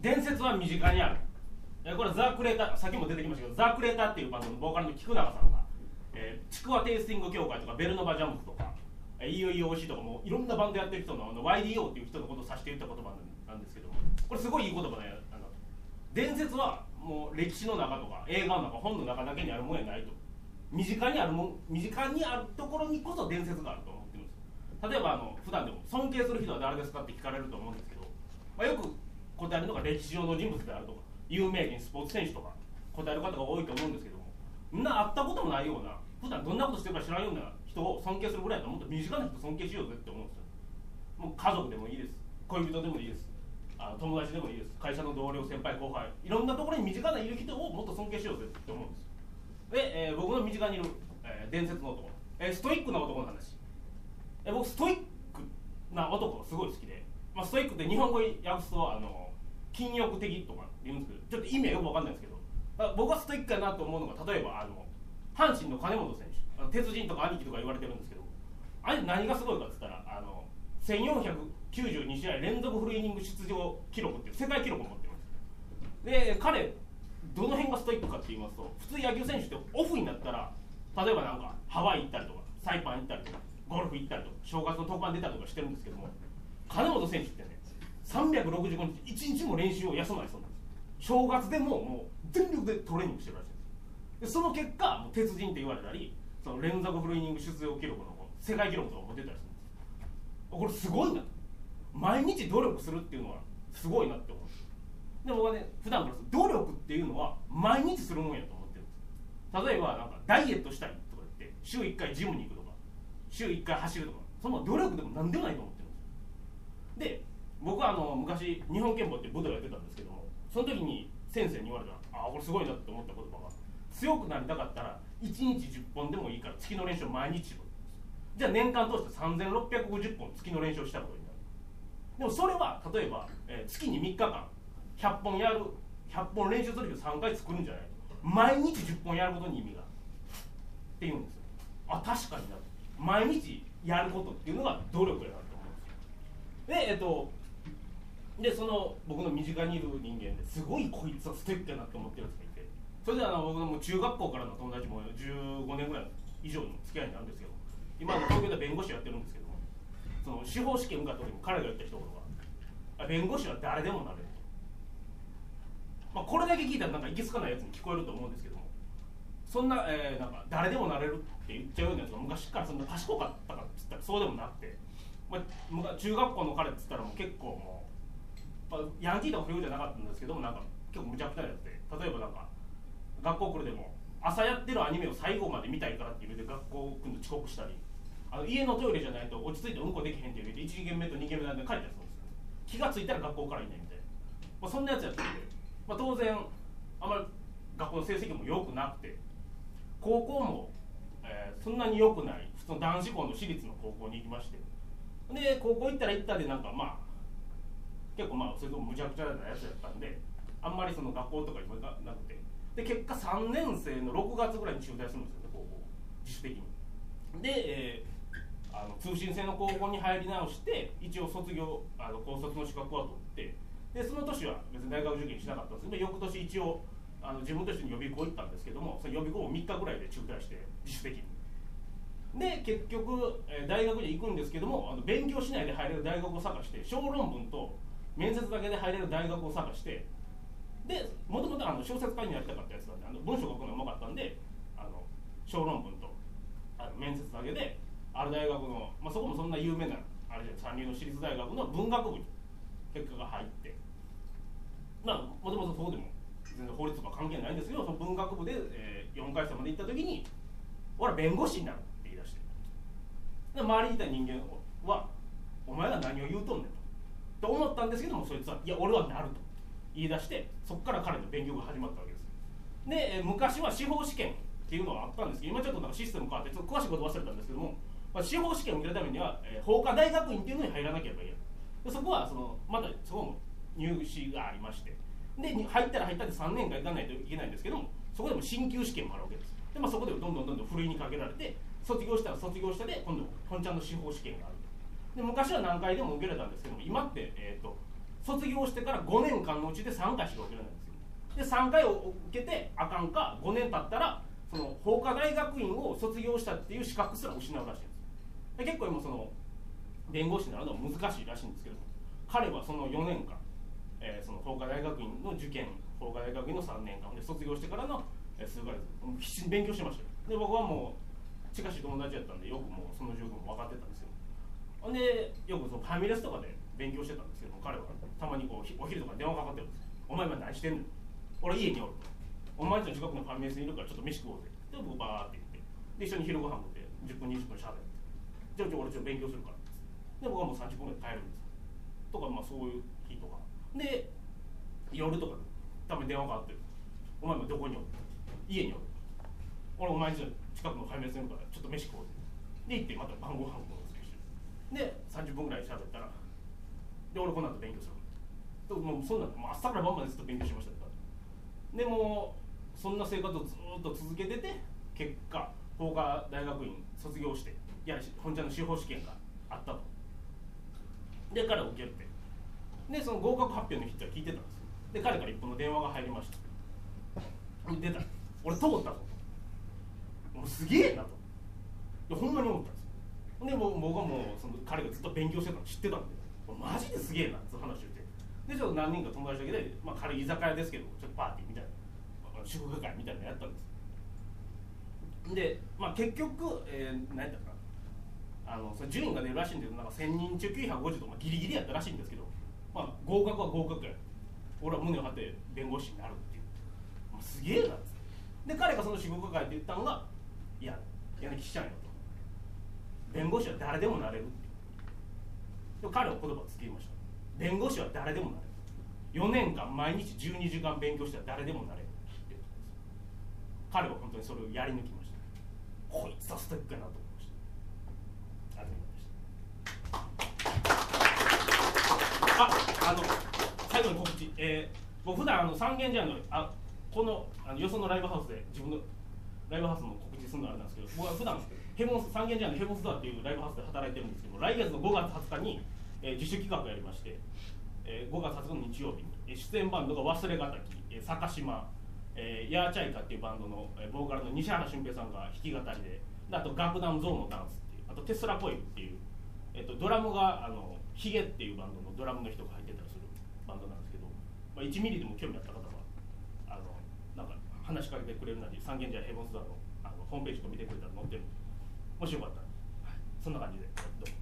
伝説は身近にある。これはザ・クレーター、さっきも出てきましたけど、ザ・クレーターっていうバンドのボーカルの菊永さんが、ちくわテイスティング協会とかベルノバジャムズとか、EOEOC とかもいろんなバンドやってる人のYDO っていう人のことを指して言った言葉なんですけども、これすごいいい言葉ね。伝説はもう歴史の中とか映画の中、本の中だけにあるもんやないと。身近にあるところにこそ伝説があると思ってるんです。例えば普段でも尊敬する人は誰ですかって聞かれると思うんですけど、よく答えるのが歴史上の人物であるとか有名人、スポーツ選手とか答える方が多いと思うんですけども、みんな会ったこともないような、普段どんなことしてるか知らんような人を尊敬するぐらいだともっと身近な人尊敬しようぜって思うんですよ。もう家族でもいいです、恋人でもいいです、友達でもいいです、会社の同僚、先輩、後輩、いろんなところに身近ないる人をもっと尊敬しようぜって思うんです。で、僕の身近にいる、伝説の男、ストイックな男の話。僕ストイックな男がすごい好きで、ストイックって日本語に訳すと禁欲的とか言うんですけど、ちょっと意味はよく分かんないんですけど、僕はストイックかなと思うのが、例えば阪神の金本選手、鉄人とか兄貴とか言われてるんですけど、あれ何がすごいかって言ったら1492試合連続フルイニング出場記録っていう世界記録を持ってます。で、彼どの辺がストイックかって言いますと、普通野球選手ってオフになったら、例えばなんかハワイ行ったりとかサイパン行ったりとかゴルフ行ったりとか正月の特番出たりとかしてるんですけども、金本選手ってね、365日1日も練習を休まないそうなんです。正月でもう全力でトレーニングしてるらしいんです。でその結果もう鉄人って言われたり、その連続フルイニング出場記録の世界記録とかも出たりするんです。これすごいなと、毎日努力するっていうのはすごいなって思うんです。で僕はね、普段から努力っていうのは毎日するもんやと思ってるんです。例えばなんかダイエットしたいとか言って週1回ジムに行くとか週1回走るとか、その努力でも何でもないと思ってるんです。で僕は昔日本拳法って武道やってたんですけども、その時に先生に言われたこれすごいなって思った言葉が、強くなりたかったら1日10本でもいいから月の練習を毎日しろ。じゃあ年間通して3650本月の練習をしたことになる。でもそれは例えば、月に3日間100本練習するけど3回作るんじゃないと、毎日10本やることに意味がって言うんですよ。確かにな、毎日やることっていうのが努力やなと思うんですよ。でその僕の身近にいる人間ですごいこいつはストイックやなと思ってるやつがいて、それで僕の中学校からの友達も15年ぐらい以上の付き合いになるんですけど、今東京で弁護士やってるんですけども、その司法試験受かった時に彼が言った一言が、弁護士は誰でもなれると。これだけ聞いたらなんかいけつかないやつに聞こえると思うんですけども、そんな、なんか誰でもなれるって言っちゃうようなやつが昔からそんな賢かったかって言ったらそうでもなくて、中学校の彼って言ったらもう結構もう、ヤンキーとか不良じゃなかったんですけども、なんか結構むちゃくちゃなやつで、例えばなんか学校来るでも朝やってるアニメを最後まで見たいからっていう理由で学校来るの遅刻したり、家のトイレじゃないと落ち着いてうんこできへんっていう理由で1限目と2限目なんで帰ったりするんですよ。気がついたら学校からいないみたいな、そんなやつやってて、当然あんまり学校の成績も良くなくて、高校も、そんなに良くない普通の男子校の私立の高校に行きまして、で高校行ったら行ったでなんか結構それともむちゃくちゃなやつやったんで、あんまりその学校とかにも行かなくて、で結果3年生の6月ぐらいに中退するんですよね、高校自主的に。で、通信制の高校に入り直して一応卒業高卒の資格は取って、でその年は別に大学受験しなかったんですけど、翌年一応自分と一緒に予備校行ったんですけども、その予備校も3日ぐらいで中退して自主的に。で結局、大学に行くんですけども、勉強しないで入れる大学を探して、小論文と面接だけで入れる大学を探して、でもともと小説家になりたかったやつなんで、文章書くのがうまかったんで、小論文と面接だけである大学の、そこもそんな有名なあれじゃ三流の私立大学の文学部に結果が入って、もともとそこでも全然法律とか関係ないんですけど、その文学部で、4回生まで行った時に俺は弁護士になるって言い出して、で周りにいた人間はお前が何を言うとんねんと思ったんですけども、そいつはいや俺はなると言い出して、そこから彼の勉強が始まったわけです。で、昔は司法試験っていうのはあったんですけど、今ちょっとなんかシステム変わってちょっと詳しいこと忘れたんですけども、司法試験を受けるためには、法科大学院っていうのに入らなければいけない。でそこはまたそこも入試がありまして、で入ったら入ったって3年間行かないといけないんですけども、そこでも進級試験もあるわけです。で、そこでどんどんふるいにかけられて、卒業したら卒業したで今度本ちゃんの司法試験がある。で昔は何回でも受けれたんですけども、今って、 卒業してから5年間のうちで3回しか受けられないんですよ。で3回を受けてあかんか、5年経ったらその法科大学院を卒業したっていう資格すら失うらしいんです。で結構今その弁護士になるのは難しいらしいんですけども、彼はその4年間、その法科大学院の受験、法科大学院の3年間で卒業してからの数ヶ月必死に勉強してましたよ。で僕はもう近しい友達やったんでよくもうその状況も分かってたんですよ。ほんでよくそのファミレスとかで勉強してたんですけども、彼はたまにこうお昼とか電話かかってるんですよ。お前今何してんの？俺家におる。お前んちの近くのファミレスにいるからちょっと飯食おうぜ。で僕バーって言って、で一緒に昼ご飯食って10分20分しゃべって、じゃあ俺ちょっと勉強するからで僕はもう30分ぐらい帰るんですとか、まあそういう日とかで夜とか多分電話かかってる。お前もどこにおる？家におる。俺お前んちの近くのファミレスにいるからちょっと飯食おうぜ。で行ってまた晩ご飯食おうぜ。で30分ぐらい喋ったら、で俺この後勉強すると、もうそんなもう朝から晩までずっと勉強しましたから。でもうそんな生活をずっと続けてて、結果法科大学院卒業して、いや本ちゃんの司法試験があったと。で彼を受けて、でその合格発表の日って聞いてたんですよ。で彼から一本の電話が入りました。出た、俺通ったぞと、もうすげえなと、いやほんまに思ったんですよ。で僕はもうその彼がずっと勉強してたの知ってたんで、マジですげえなって話をして、でちょっと何人か友達だけで、まあ、軽い居酒屋ですけどちょっとパーティーみたいな、祝賀会みたいなのやったんです。で、まあ、結局、何やったかな、その順位が出るらしいんですけど、なんか1000人中950とかギリギリやったらしいんですけど、まあ、合格は合格や、俺は胸を張って弁護士になるっていう、まあ、すげえなっつって。で彼がその祝賀会って言ったのが、いや柳きしちゃんよと、弁護士は誰でもなれるって。で彼は言葉をつけました。弁護士は誰でもなれる。4年間毎日12時間勉強したら誰でもなれるって言ったんです。彼は本当にそれをやり抜きました。こいつはストイックやなと思いました。ありがとうございました。最後に告知、僕普段三軒茶屋のこのよそのライブハウスで自分のライブハウスの告知するのあれなんですけど、僕は普段三軒茶屋のヘボンスドアっていうライブハウスで働いてるんですけど、来月の5月20日に、自主企画やりまして、5月20日の日曜日に出演バンドが忘れがたき、坂島、ヤーチャイカっていうバンドのボーカルの西原俊平さんが弾き語りで、あと楽団ゾウのダンスっていう、あとテスラコイルっていう、ドラムがヒゲっていうバンドのドラムの人が入ってたりするバンドなんですけど、まあ、1ミリでも興味あった方はなんか話しかけてくれるなり三軒茶屋ヘボンスドアのホームページを見てくれたら載ってるんで、もしよかったら、はい、そんな感じでどうも。